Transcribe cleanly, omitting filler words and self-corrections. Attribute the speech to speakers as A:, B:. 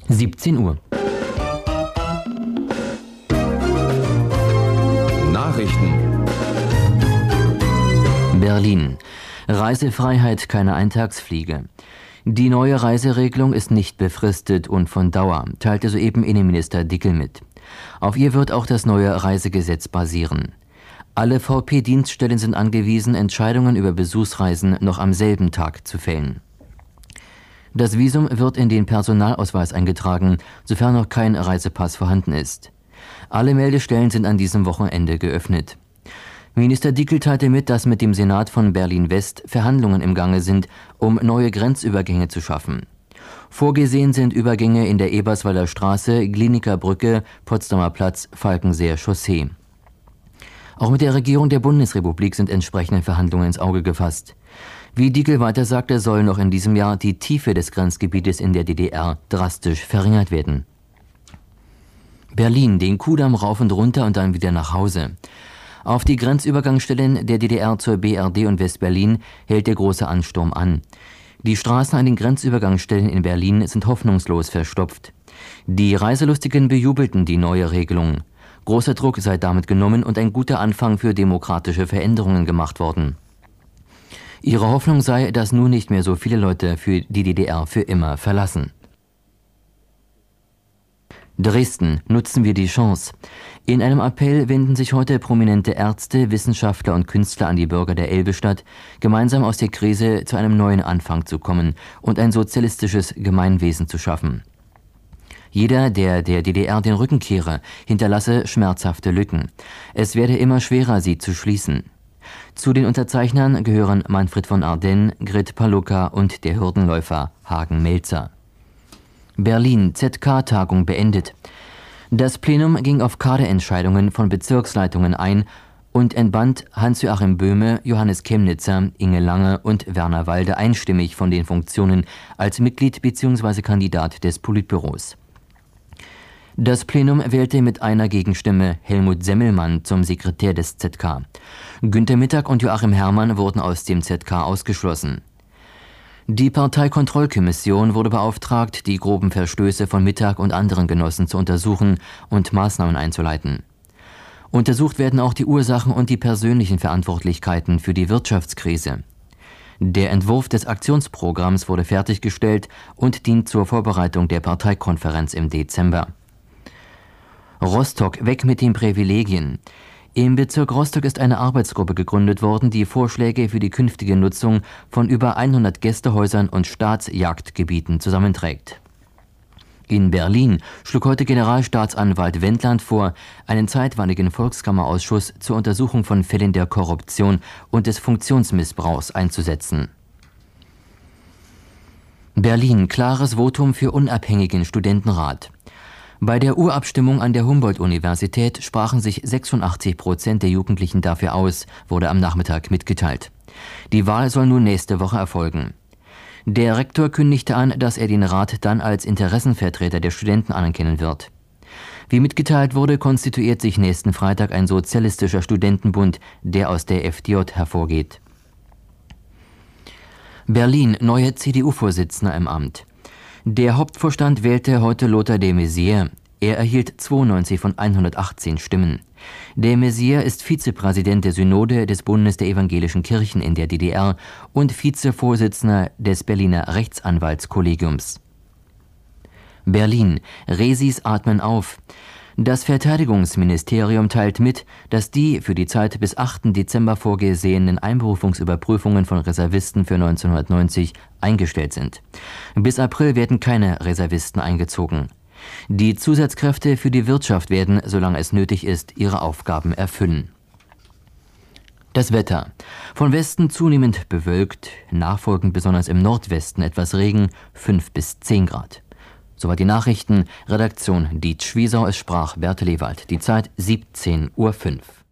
A: 17 Uhr.
B: Nachrichten.
A: Berlin. Reisefreiheit, keine Eintagsfliege. Die neue Reiseregelung ist nicht befristet und von Dauer, teilte soeben Innenminister Dickel mit. Auf ihr wird auch das neue Reisegesetz basieren. Alle VP-Dienststellen sind angewiesen, Entscheidungen über Besuchsreisen noch am selben Tag zu fällen. Das Visum wird in den Personalausweis eingetragen, sofern noch kein Reisepass vorhanden ist. Alle Meldestellen sind an diesem Wochenende geöffnet. Minister Dickel teilte mit, dass mit dem Senat von Berlin-West Verhandlungen im Gange sind, um neue Grenzübergänge zu schaffen. Vorgesehen sind Übergänge in der Eberswalder Straße, Glienicker Brücke, Potsdamer Platz, Falkenseer Chaussee. Auch mit der Regierung der Bundesrepublik sind entsprechende Verhandlungen ins Auge gefasst. Wie Dickel weiter sagte, soll noch in diesem Jahr die Tiefe des Grenzgebietes in der DDR drastisch verringert werden. Berlin, den Kudamm rauf und runter und dann wieder nach Hause. Auf die Grenzübergangsstellen der DDR zur BRD und West-Berlin hält der große Ansturm an. Die Straßen an den Grenzübergangsstellen in Berlin sind hoffnungslos verstopft. Die Reiselustigen bejubelten die neue Regelung. Großer Druck sei damit genommen und ein guter Anfang für demokratische Veränderungen gemacht worden. Ihre Hoffnung sei, dass nun nicht mehr so viele Leute für die DDR für immer verlassen. Dresden, nutzen wir die Chance. In einem Appell wenden sich heute prominente Ärzte, Wissenschaftler und Künstler an die Bürger der Elbestadt, gemeinsam aus der Krise zu einem neuen Anfang zu kommen und ein sozialistisches Gemeinwesen zu schaffen. Jeder, der der DDR den Rücken kehre, hinterlasse schmerzhafte Lücken. Es werde immer schwerer, sie zu schließen. Zu den Unterzeichnern gehören Manfred von Ardenne, Grit Palucka und der Hürdenläufer Hagen Melzer. Berlin, ZK-Tagung beendet. Das Plenum ging auf Kaderentscheidungen von Bezirksleitungen ein und entband Hans-Joachim Böhme, Johannes Chemnitzer, Inge Lange und Werner Walde einstimmig von den Funktionen als Mitglied bzw. Kandidat des Politbüros. Das Plenum wählte mit einer Gegenstimme Helmut Semmelmann zum Sekretär des ZK. Günter Mittag und Joachim Herrmann wurden aus dem ZK ausgeschlossen. Die Parteikontrollkommission wurde beauftragt, die groben Verstöße von Mittag und anderen Genossen zu untersuchen und Maßnahmen einzuleiten. Untersucht werden auch die Ursachen und die persönlichen Verantwortlichkeiten für die Wirtschaftskrise. Der Entwurf des Aktionsprogramms wurde fertiggestellt und dient zur Vorbereitung der Parteikonferenz im Dezember. Rostock, weg mit den Privilegien. Im Bezirk Rostock ist eine Arbeitsgruppe gegründet worden, die Vorschläge für die künftige Nutzung von über 100 Gästehäusern und Staatsjagdgebieten zusammenträgt. In Berlin schlug heute Generalstaatsanwalt Wendland vor, einen zeitweiligen Volkkammerausschuss zur Untersuchung von Fällen der Korruption und des Funktionsmissbrauchs einzusetzen. Berlin, klares Votum für unabhängigen Studentenrat. Bei der Urabstimmung an der Humboldt-Universität sprachen sich 86% der Jugendlichen dafür aus, wurde am Nachmittag mitgeteilt. Die Wahl soll nun nächste Woche erfolgen. Der Rektor kündigte an, dass er den Rat dann als Interessenvertreter der Studenten anerkennen wird. Wie mitgeteilt wurde, konstituiert sich nächsten Freitag ein sozialistischer Studentenbund, der aus der FDJ hervorgeht. Berlin, neue CDU-Vorsitzender im Amt. Der Hauptvorstand wählte heute Lothar de Maizière. Er erhielt 92 von 118 Stimmen. De Maizière ist Vizepräsident der Synode des Bundes der evangelischen Kirchen in der DDR und Vizevorsitzender des Berliner Rechtsanwaltskollegiums. Berlin, Resis atmen auf. Das Verteidigungsministerium teilt mit, dass die für die Zeit bis 8. Dezember vorgesehenen Einberufungsüberprüfungen von Reservisten für 1990 eingestellt sind. Bis April werden keine Reservisten eingezogen. Die Zusatzkräfte für die Wirtschaft werden, solange es nötig ist, ihre Aufgaben erfüllen. Das Wetter. Von Westen zunehmend bewölkt, nachfolgend besonders im Nordwesten etwas Regen, 5 bis 10 Grad. Soweit die Nachrichten. Redaktion Dietz Schwiesau, es sprach Berthe Lewald. Die Zeit 17:05 Uhr.